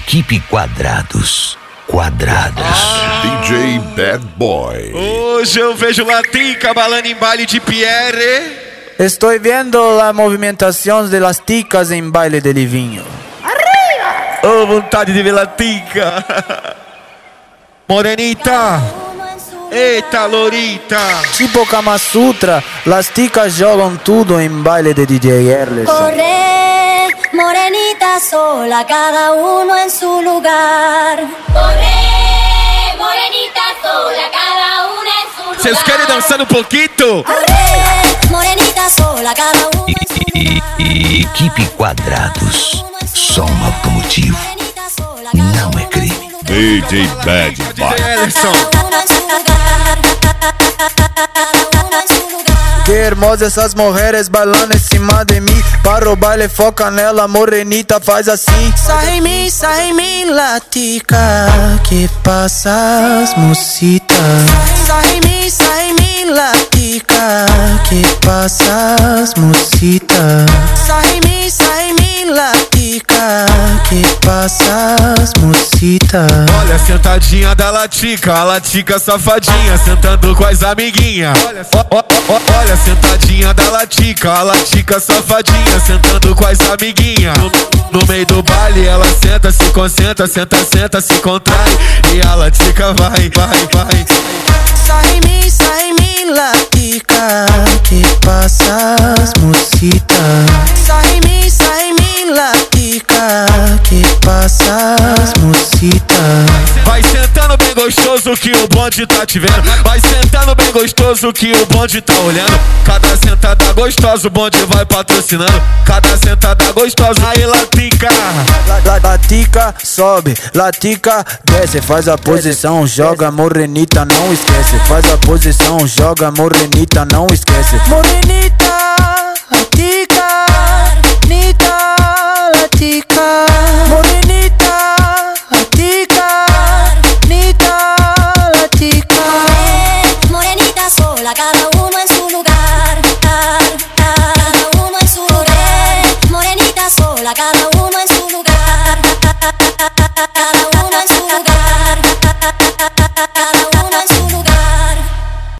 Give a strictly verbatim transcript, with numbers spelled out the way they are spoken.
Equipe Quadrados. Quadrados. Ah. D J Bad Boy. Hoje eu vejo Latica balando em baile de Pierre. Estoy viendo la movimentación de las ticas en baile de Livinho. Arriba! Oh, vontade de ver Latica. Morenita. Eita, Lorita. Tipo Kama Sutra, las ticas jogam tudo en baile de D J Erlerson. Corre, morenita sola, cada uno en su lugar. Corre, morenita sola, cada una en su lugar. Vocês querem dançar um pouquinho? Corre, morenita sola, cada uno en su E, e, Equipe Quadrados. Som automotivo não é crime. D J Bad Boy. Que hermosas essas mulheres bailando em cima de mim. Para o baile, foca nela, morenita, faz assim. Sai em mim, sai em mim, Latica. Que passas, mocita. Sai em mim, sai em mim, Latica. Que passas, mocita. Sai em mim, sai em mim, Latica. Que passas, mocita. Olha, sentadinha da Latica, a Latica safadinha, sentando com as amiguinhas. Olha, ó, ó, ó, olha, sentadinha da Latica, a Latica safadinha, sentando com as amiguinhas. No, no meio do baile ela senta, se concentra, senta, senta, se contrai. E a Latica vai, vai, vai. Sai em mim, sai em mim, Latica. Que passas, mocita. Sai em mim, sai em mim, Latica. Que passas, mocita. Vai sentando bem gostoso que o bonde tá te vendo. Vai sentando bem gostoso que o bonde tá olhando. Cada sentada gostosa o bonde vai patrocinando. Cada sentada gostosa, aí Latica. Latica sobe, Latica desce. Faz a posição, joga morenita, não esquece. Faz a posição, joga morenita, não esquece. Morenita, Latica, Nita, Latica. Morenita, Latica, Nita, Latica. Morenita sola, cada uno en su lugar. Cada uno en su lugar. Morenita sola, cada uno en su lugar.